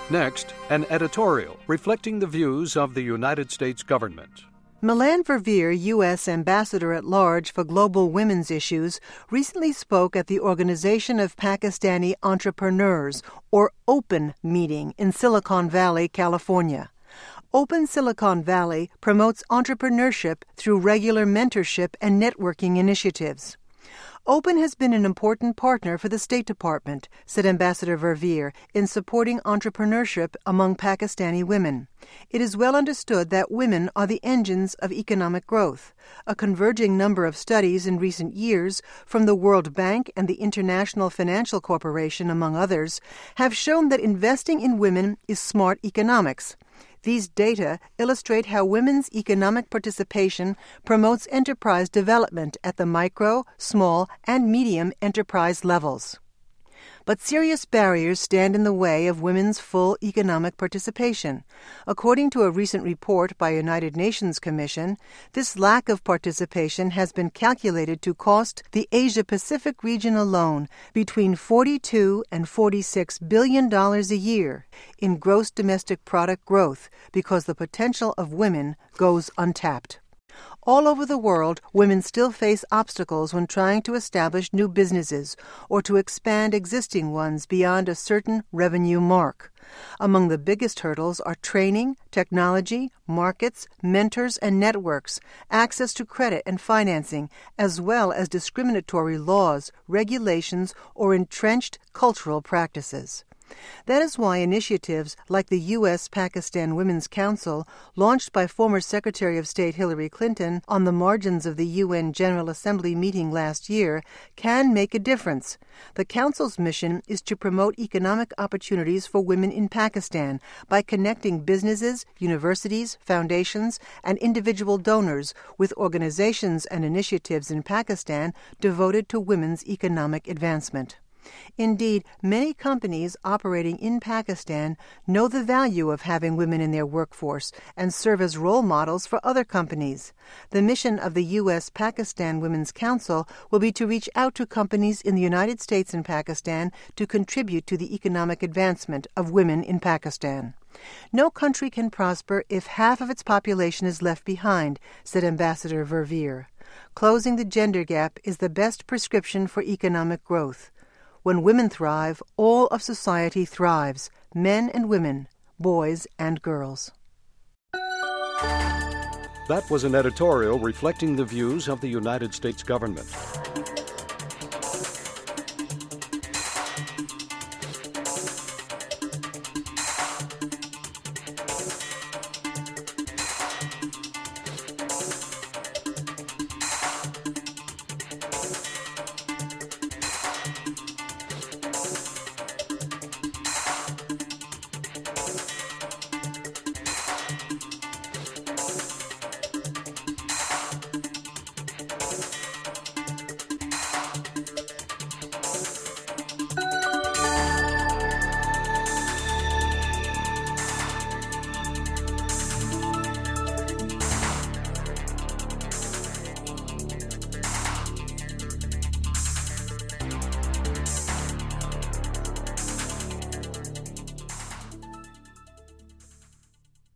Next, an editorial reflecting the views of the United States government. Melanne Verveer, U.S. Ambassador at Large for Global Women's Issues, recently spoke at the Organization of Pakistani Entrepreneurs, or OPEN, meeting in Silicon Valley, California. Open Silicon Valley promotes entrepreneurship through regular mentorship and networking initiatives. Open has been an important partner for the State Department, said Ambassador Verveer, in supporting entrepreneurship among Pakistani women. It is well understood that women are the engines of economic growth. A converging number of studies in recent years from the World Bank and the International Financial Corporation, among others, have shown that investing in women is smart economics. These data illustrate how women's economic participation promotes enterprise development at the micro, small, and medium enterprise levels. But serious barriers stand in the way of women's full economic participation. According to a recent report by a United Nations Commission, this lack of participation has been calculated to cost the Asia-Pacific region alone between $42 and $46 billion a year in gross domestic product growth because the potential of women goes untapped. All over the world, women still face obstacles when trying to establish new businesses or to expand existing ones beyond a certain revenue mark. Among the biggest hurdles are training, technology, markets, mentors and networks, access to credit and financing, as well as discriminatory laws, regulations, or entrenched cultural practices. That is why initiatives like the U.S.-Pakistan Women's Council, launched by former Secretary of State Hillary Clinton on the margins of the UN General Assembly meeting last year, can make a difference. The Council's mission is to promote economic opportunities for women in Pakistan by connecting businesses, universities, foundations, and individual donors with organizations and initiatives in Pakistan devoted to women's economic advancement. Indeed, many companies operating in Pakistan know the value of having women in their workforce and serve as role models for other companies. The mission of the U.S.-Pakistan Women's Council will be to reach out to companies in the United States and Pakistan to contribute to the economic advancement of women in Pakistan. No country can prosper if half of its population is left behind, said Ambassador Verveer. Closing the gender gap is the best prescription for economic growth. When women thrive, all of society thrives, men and women, boys and girls. That was an editorial reflecting the views of the United States government.